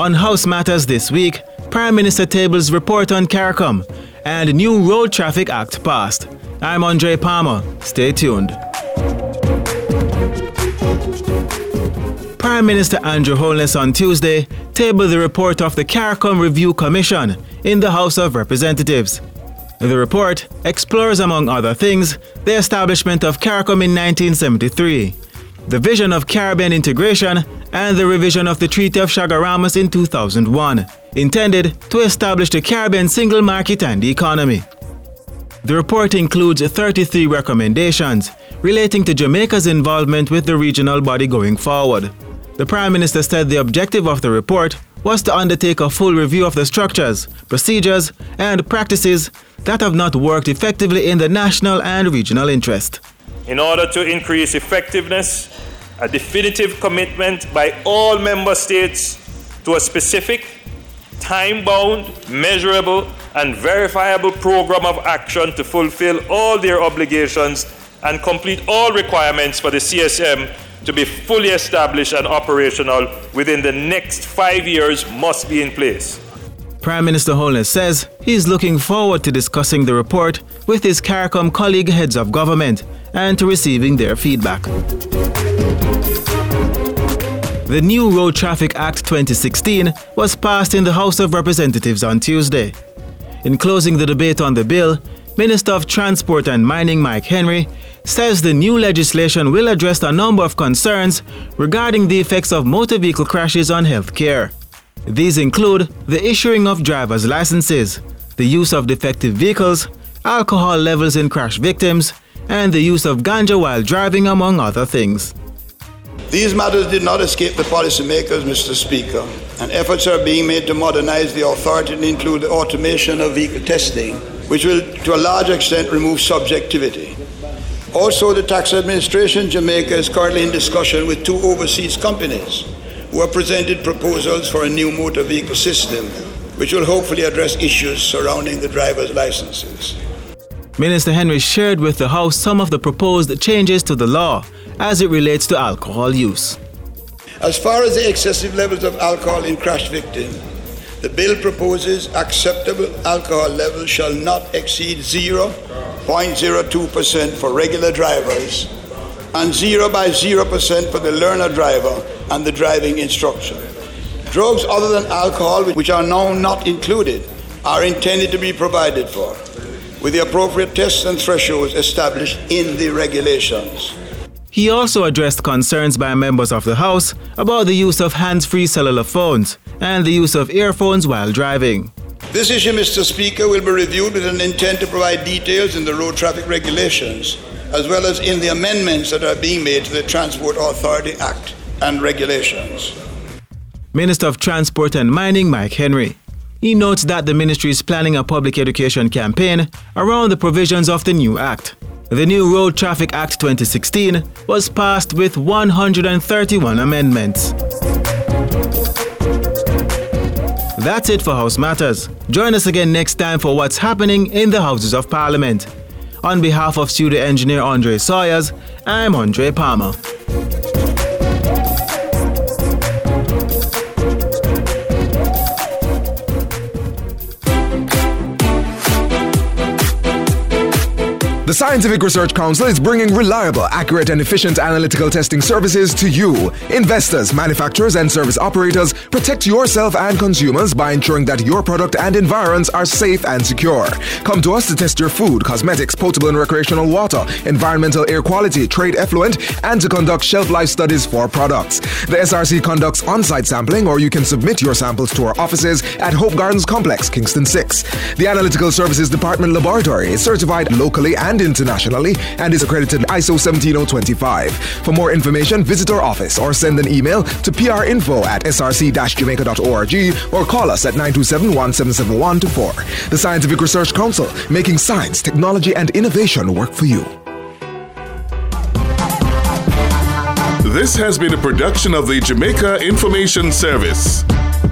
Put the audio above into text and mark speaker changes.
Speaker 1: On House Matters this week, Prime Minister tables report on CARICOM and new Road Traffic Act passed. I'm Andre Palmer. Stay tuned. Prime Minister Andrew Holness on Tuesday tabled the report of the CARICOM Review Commission in the House of Representatives. The report explores, among other things, the establishment of CARICOM in 1973, the vision of Caribbean integration, and the revision of the Treaty of Chaguaramas in 2001, intended to establish the Caribbean single market and economy. The report includes 33 recommendations relating to Jamaica's involvement with the regional body going forward. The Prime Minister said the objective of the report was to undertake a full review of the structures, procedures, and practices that have not worked effectively in the national and regional interest.
Speaker 2: In order to increase effectiveness, a definitive commitment by all member states to a specific, time-bound, measurable, and verifiable program of action to fulfill all their obligations and complete all requirements for the CSM to be fully established and operational within the next 5 years must be in place.
Speaker 1: Prime Minister Holness says he's looking forward to discussing the report with his CARICOM colleague heads of government and to receiving their feedback. The new Road Traffic Act 2016 was passed in the House of Representatives on Tuesday. In closing the debate on the bill, Minister of Transport and Mining Mike Henry says the new legislation will address a number of concerns regarding the effects of motor vehicle crashes on health care. These include the issuing of driver's licenses, the use of defective vehicles, alcohol levels in crash victims, and the use of ganja while driving, among other things.
Speaker 3: These matters did not escape the policymakers, Mr. Speaker, and efforts are being made to modernize the authority and include the automation of vehicle testing, which will to a large extent remove subjectivity. Also, the Tax Administration Jamaica is currently in discussion with 2 overseas companies who have presented proposals for a new motor vehicle system, which will hopefully address issues surrounding the driver's licenses.
Speaker 1: Minister Henry shared with the House some of the proposed changes to the law as it relates to alcohol use.
Speaker 3: As far as the excessive levels of alcohol in crash victims, the bill proposes acceptable alcohol levels shall not exceed 0.02% for regular drivers and 0% for the learner driver and the driving instructor. Drugs other than alcohol, which are now not included, are intended to be provided for, with the appropriate tests and thresholds established in the regulations.
Speaker 1: He also addressed concerns by members of the House about the use of hands-free cellular phones and the use of earphones while driving.
Speaker 3: This issue, Mr. Speaker, will be reviewed with an intent to provide details in the road traffic regulations, as well as in the amendments that are being made to the Transport Authority Act and regulations.
Speaker 1: Minister of Transport and Mining Mike Henry. He notes that the ministry is planning a public education campaign around the provisions of the new act. The new Road Traffic Act 2016 was passed with 131 amendments. That's it for House Matters. Join us again next time for what's happening in the Houses of Parliament. On behalf of studio engineer Andre Sawyers, I'm Andre Palmer.
Speaker 4: The Scientific Research Council is bringing reliable, accurate, and efficient analytical testing services to you. Investors, manufacturers, and service operators, protect yourself and consumers by ensuring that your product and environs are safe and secure. Come to us to test your food, cosmetics, potable and recreational water, environmental air quality, trade effluent, and to conduct shelf life studies for products. The SRC conducts on-site sampling, or you can submit your samples to our offices at Hope Gardens Complex, Kingston 6. The Analytical Services Department Laboratory is certified locally and internationally and is accredited ISO 17025. For more information, visit our office or send an email to prrinfo@src-jamaica.org or call us at 927-177124. The Scientific Research Council, making science, technology, and innovation work for you.
Speaker 5: This has been a production of the Jamaica Information Service.